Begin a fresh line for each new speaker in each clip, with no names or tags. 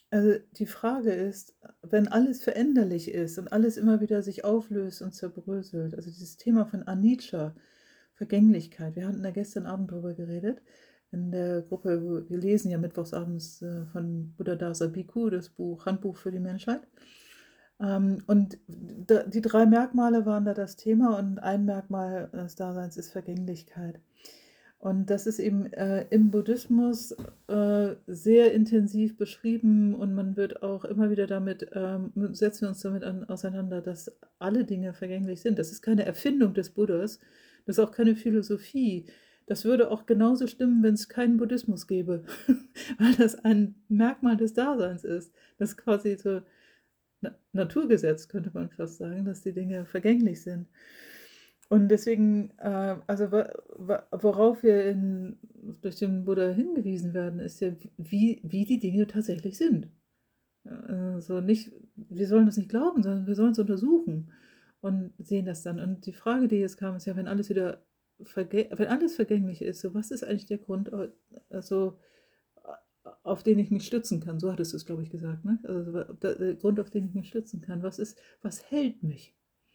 Also, die Frage ist, wenn alles veränderlich ist und alles immer wieder sich auflöst und zerbröselt, also dieses Thema von Anicca, Vergänglichkeit. Wir hatten da gestern Abend drüber geredet in der Gruppe, wo wir lesen ja mittwochsabends, von Buddhadasa Bhikkhu das Buch Handbuch für die Menschheit. Und die 3 Merkmale waren da das Thema und ein Merkmal des Daseins ist Vergänglichkeit. Und das ist eben, im Buddhismus, sehr intensiv beschrieben und man wird auch immer wieder damit setzen wir uns damit auseinander, dass alle Dinge vergänglich sind. Das ist keine Erfindung des Buddhas, das ist auch keine Philosophie. Das würde auch genauso stimmen, wenn es keinen Buddhismus gäbe, weil das ein Merkmal des Daseins ist. Das ist quasi so Naturgesetz, könnte man fast sagen, dass die Dinge vergänglich sind. Und deswegen, also worauf wir durch den Buddha hingewiesen werden, ist ja, wie die Dinge tatsächlich sind. So nicht, wir sollen das nicht glauben, sondern wir sollen es untersuchen und sehen das dann. Und die Frage, die jetzt kam, ist ja, wenn alles wieder wenn alles vergänglich ist, so was ist eigentlich der Grund, also, auf den ich mich stützen kann? So hattest du es, glaube ich, gesagt, ne? Also der Grund, auf den ich mich stützen kann. Was hält mich?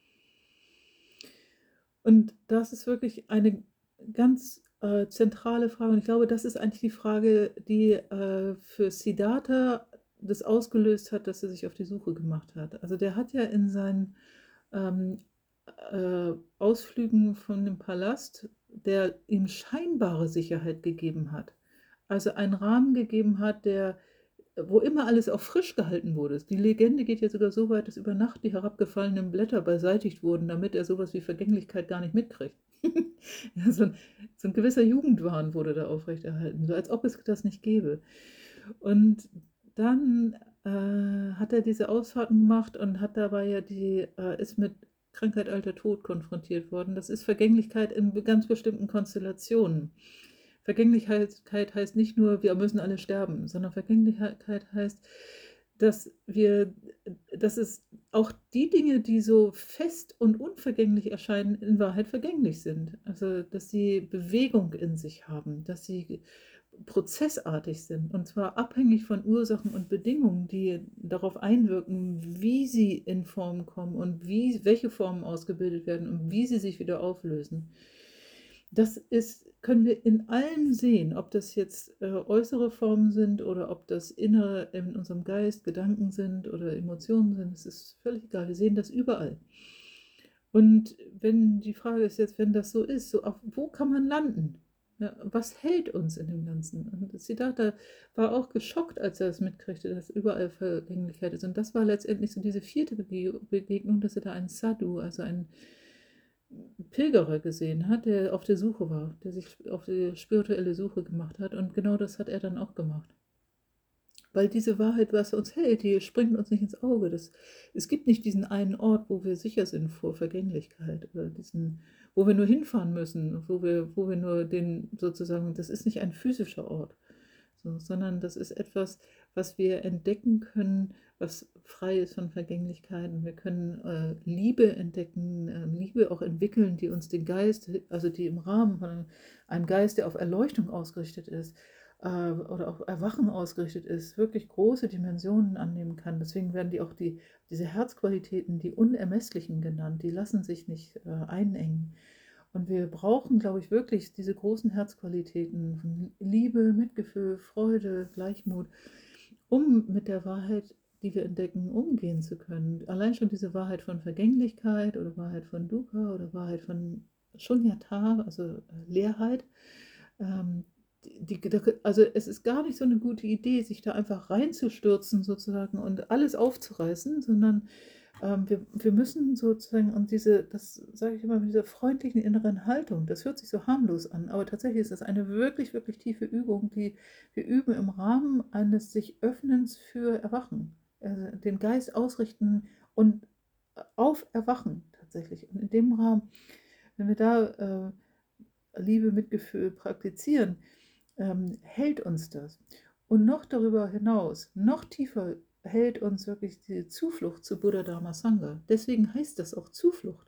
Und das ist wirklich eine ganz, zentrale Frage und ich glaube, das ist eigentlich die Frage, die, für Siddhartha das ausgelöst hat, dass er sich auf die Suche gemacht hat. Also, der hat ja in seinen, ähm, Ausflügen von dem Palast, der ihm scheinbare Sicherheit gegeben hat, also einen Rahmen gegeben hat, der wo immer alles auch frisch gehalten wurde. Die Legende geht ja sogar so weit, dass über Nacht die herabgefallenen Blätter beseitigt wurden, damit er sowas wie Vergänglichkeit gar nicht mitkriegt. Ja, so 'n gewisser Jugendwahn wurde da aufrechterhalten, so als ob es das nicht gäbe. Und dann, hat er diese Ausfahrten gemacht und hat dabei ja ist mit Krankheit, Alter, Tod konfrontiert worden. Das ist Vergänglichkeit in ganz bestimmten Konstellationen. Vergänglichkeit heißt nicht nur, wir müssen alle sterben, sondern Vergänglichkeit heißt, dass dass es auch die Dinge, die so fest und unvergänglich erscheinen, in Wahrheit vergänglich sind. Also, dass sie Bewegung in sich haben, dass sie prozessartig sind, und zwar abhängig von Ursachen und Bedingungen, die darauf einwirken, wie sie in Form kommen und welche Formen ausgebildet werden und wie sie sich wieder auflösen. Können wir in allem sehen, ob das jetzt, äußere Formen sind oder ob das innere in unserem Geist Gedanken sind oder Emotionen sind. Es ist völlig egal. Wir sehen das überall. Und wenn die Frage ist jetzt, wenn das so ist, so auf wo kann man landen? Ja, was hält uns in dem Ganzen? Und Siddhartha war auch geschockt, als er es mitkriegte, dass überall Vergänglichkeit ist. Und das war letztendlich so diese vierte Begegnung, dass er da einen Sadhu, also einen Pilgerer gesehen hat, der auf der Suche war, der sich auf die spirituelle Suche gemacht hat. Und genau das hat er dann auch gemacht. Weil diese Wahrheit, was uns hält, die springt uns nicht ins Auge. Es gibt nicht diesen einen Ort, wo wir sicher sind vor Vergänglichkeit oder wo wir nur hinfahren müssen, wo wir nur sozusagen, das ist nicht ein physischer Ort, so, sondern das ist etwas, was wir entdecken können, was frei ist von Vergänglichkeit. Und wir können Liebe entdecken, Liebe auch entwickeln, die uns den Geist, also die im Rahmen von einem Geist, der auf Erleuchtung ausgerichtet ist, oder auf Erwachen ausgerichtet ist, wirklich große Dimensionen annehmen kann. Deswegen werden diese Herzqualitäten, die Unermesslichen genannt, die lassen sich nicht einengen. Und wir brauchen, glaube ich, wirklich diese großen Herzqualitäten von Liebe, Mitgefühl, Freude, Gleichmut, um mit der Wahrheit, die wir entdecken, umgehen zu können. Allein schon diese Wahrheit von Vergänglichkeit oder Wahrheit von Dukkha oder Wahrheit von Shunyata, also Leerheit, ähm, also es ist gar nicht so eine gute Idee, sich da einfach reinzustürzen sozusagen und alles aufzureißen, sondern wir müssen sozusagen und das sage ich immer, mit dieser freundlichen inneren Haltung, das hört sich so harmlos an, aber tatsächlich ist das eine wirklich, wirklich tiefe Übung, die wir üben im Rahmen eines sich Öffnens für Erwachen, also den Geist ausrichten und auf Erwachen tatsächlich. Und in dem Rahmen, wenn wir da Liebe, Mitgefühl praktizieren, hält uns das. Und noch darüber hinaus, noch tiefer hält uns wirklich die Zuflucht zu Buddha Dharma Sangha. Deswegen heißt das auch Zuflucht.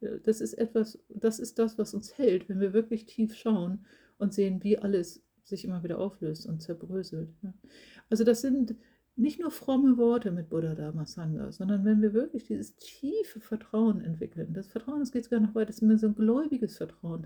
Das ist das, was uns hält, wenn wir wirklich tief schauen und sehen, wie alles sich immer wieder auflöst und zerbröselt. Ja. Also das sind nicht nur fromme Worte mit Buddha Dharma Sangha, sondern wenn wir wirklich dieses tiefe Vertrauen entwickeln, das Vertrauen, das geht sogar noch weiter, das ist immer so ein gläubiges Vertrauen,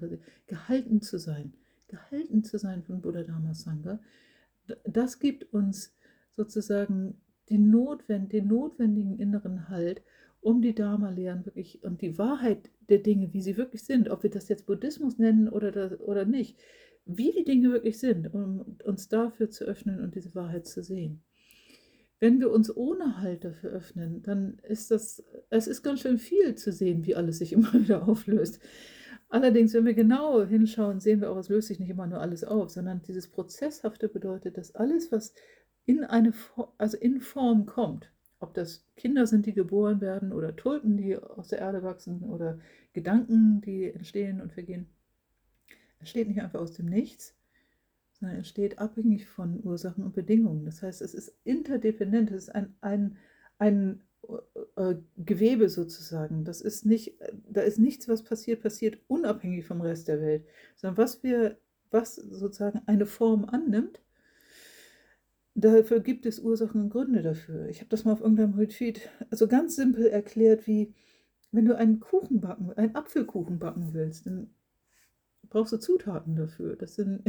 gehalten zu sein von Buddha Dharma Sangha, das gibt uns sozusagen den notwendigen inneren Halt, um die Dharma-Lehren wirklich und die Wahrheit der Dinge, wie sie wirklich sind, ob wir das jetzt Buddhismus nennen oder nicht, wie die Dinge wirklich sind, um uns dafür zu öffnen und diese Wahrheit zu sehen. Wenn wir uns ohne Halt dafür öffnen, dann ist es ist ganz schön viel zu sehen, wie alles sich immer wieder auflöst. Allerdings, wenn wir genau hinschauen, sehen wir auch, es löst sich nicht immer nur alles auf, sondern dieses Prozesshafte bedeutet, dass alles, was also in Form kommt, ob das Kinder sind, die geboren werden oder Tulpen, die aus der Erde wachsen oder Gedanken, die entstehen und vergehen, entsteht nicht einfach aus dem Nichts, sondern entsteht abhängig von Ursachen und Bedingungen. Das heißt, es ist interdependent, es ist ein Gewebe sozusagen. Da ist nichts, was passiert unabhängig vom Rest der Welt, sondern was sozusagen eine Form annimmt, dafür gibt es Ursachen und Gründe dafür. Ich habe das mal auf irgendeinem Retreat also ganz simpel erklärt, wie wenn du einen Apfelkuchen backen willst, dann brauchst du Zutaten dafür. Das sind,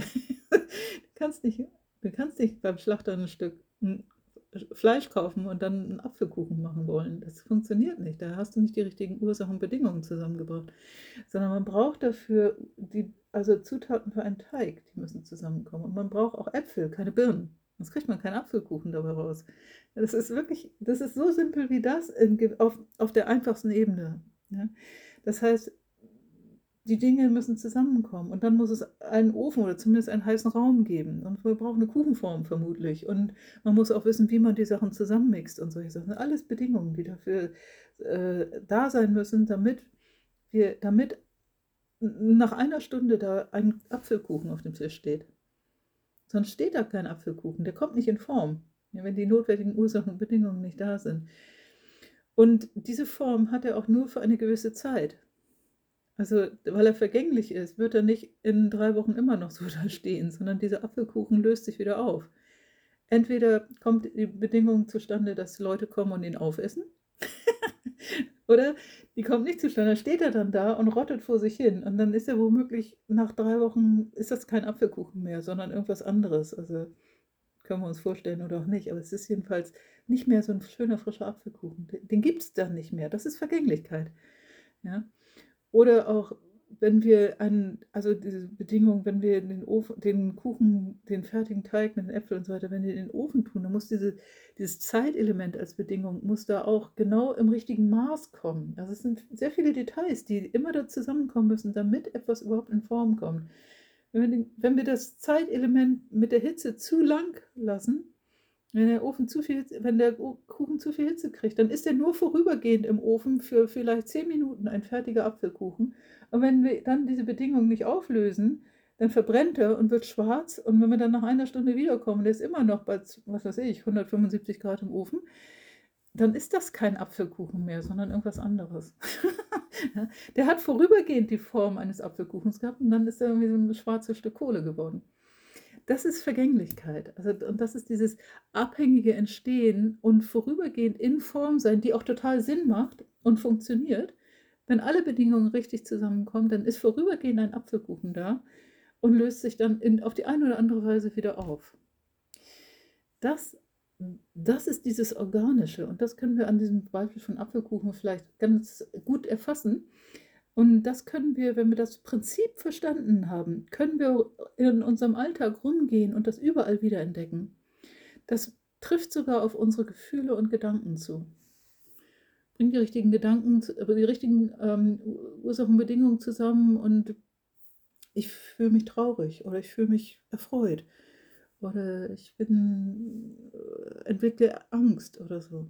du kannst nicht beim Schlachter ein Stück Fleisch kaufen und dann einen Apfelkuchen machen wollen. Das funktioniert nicht. Da hast du nicht die richtigen Ursachen und Bedingungen zusammengebracht. Sondern man braucht dafür also Zutaten für einen Teig, die müssen zusammenkommen. Und man braucht auch Äpfel, keine Birnen. Sonst kriegt man keinen Apfelkuchen dabei raus. Das ist so simpel wie das auf der einfachsten Ebene. Ja? Das heißt, die Dinge müssen zusammenkommen und dann muss es einen Ofen oder zumindest einen heißen Raum geben und wir brauchen eine Kuchenform vermutlich und man muss auch wissen, wie man die Sachen zusammenmixt und solche Sachen. Alles Bedingungen, die dafür da sein müssen, damit nach einer Stunde da ein Apfelkuchen auf dem Tisch steht. Sonst steht da kein Apfelkuchen, der kommt nicht in Form, ja, wenn die notwendigen Ursachen und Bedingungen nicht da sind. Und diese Form hat er auch nur für eine gewisse Zeit. Also, weil er vergänglich ist, wird er nicht in 3 Wochen immer noch so da stehen, sondern dieser Apfelkuchen löst sich wieder auf. Entweder kommt die Bedingung zustande, dass Leute kommen und ihn aufessen, oder die kommt nicht zustande, dann steht er dann da und rottet vor sich hin und dann ist er womöglich nach 3 Wochen ist das kein Apfelkuchen mehr, sondern irgendwas anderes. Also, können wir uns vorstellen oder auch nicht, aber es ist jedenfalls nicht mehr so ein schöner, frischer Apfelkuchen. Den gibt es dann nicht mehr. Das ist Vergänglichkeit, ja? Oder auch, wenn wir also diese Bedingung, wenn wir in den Kuchen, den fertigen Teig mit den Äpfeln und so weiter, wenn wir in den Ofen tun, dann muss dieses Zeitelement als Bedingung, muss da auch genau im richtigen Maß kommen. Also es sind sehr viele Details, die immer da zusammenkommen müssen, damit etwas überhaupt in Form kommt. Wenn wir das Zeitelement mit der Hitze zu lang lassen, wenn der Kuchen zu viel Hitze kriegt, dann ist er nur vorübergehend im Ofen für vielleicht 10 Minuten ein fertiger Apfelkuchen. Und wenn wir dann diese Bedingungen nicht auflösen, dann verbrennt er und wird schwarz. Und wenn wir dann nach einer Stunde wiederkommen, der ist immer noch bei, was weiß ich, 175 Grad im Ofen, dann ist das kein Apfelkuchen mehr, sondern irgendwas anderes. Ja, der hat vorübergehend die Form eines Apfelkuchens gehabt und dann ist er irgendwie so ein schwarzes Stück Kohle geworden. Das ist Vergänglichkeit. Also, und das ist dieses abhängige Entstehen und vorübergehend in Form sein, die auch total Sinn macht und funktioniert. Wenn alle Bedingungen richtig zusammenkommen, dann ist vorübergehend ein Apfelkuchen da und löst sich dann auf die eine oder andere Weise wieder auf. Das ist dieses Organische und das können wir an diesem Beispiel von Apfelkuchen vielleicht ganz gut erfassen. Und das können wir, wenn wir das Prinzip verstanden haben, können wir in unserem Alltag rumgehen und das überall wiederentdecken. Das trifft sogar auf unsere Gefühle und Gedanken zu. Bringt die richtigen Gedanken, die richtigen Ursachen, Bedingungen zusammen und ich fühle mich traurig oder ich fühle mich erfreut oder ich entwickle Angst oder so.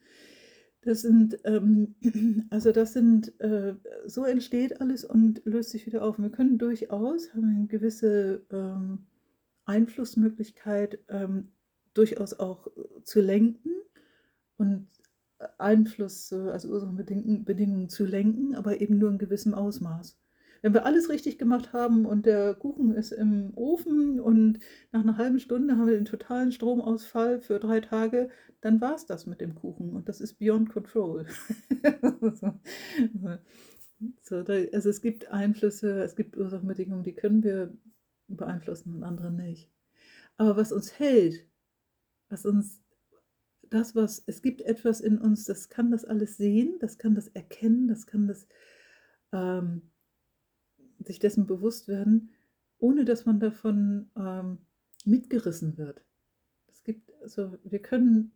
So entsteht alles und löst sich wieder auf. Und wir können durchaus, haben eine gewisse Einflussmöglichkeit, durchaus auch zu lenken und also Ursachenbedingungen zu lenken, aber eben nur in gewissem Ausmaß. Wenn wir alles richtig gemacht haben und der Kuchen ist im Ofen und nach einer halben Stunde haben wir den totalen Stromausfall für 3 Tage, dann war es das mit dem Kuchen und das ist beyond control. So, so, also es gibt Einflüsse, es gibt Ursachenbedingungen, die können wir beeinflussen und andere nicht. Aber was uns hält, was uns es gibt etwas in uns, das kann das alles sehen, das kann das erkennen, das kann das ähm, sich dessen bewusst werden, ohne dass man davon mitgerissen wird. Also wir können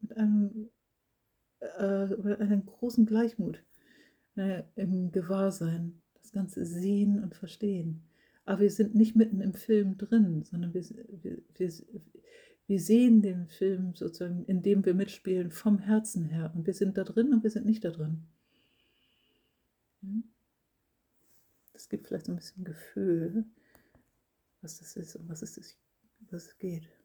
mit einem großen Gleichmut im Gewahrsein das Ganze sehen und verstehen. Aber wir sind nicht mitten im Film drin, sondern wir sehen den Film sozusagen, indem wir mitspielen, vom Herzen her. Und wir sind da drin und wir sind nicht da drin. Das gibt vielleicht so ein bisschen Gefühl, was das ist und was es geht.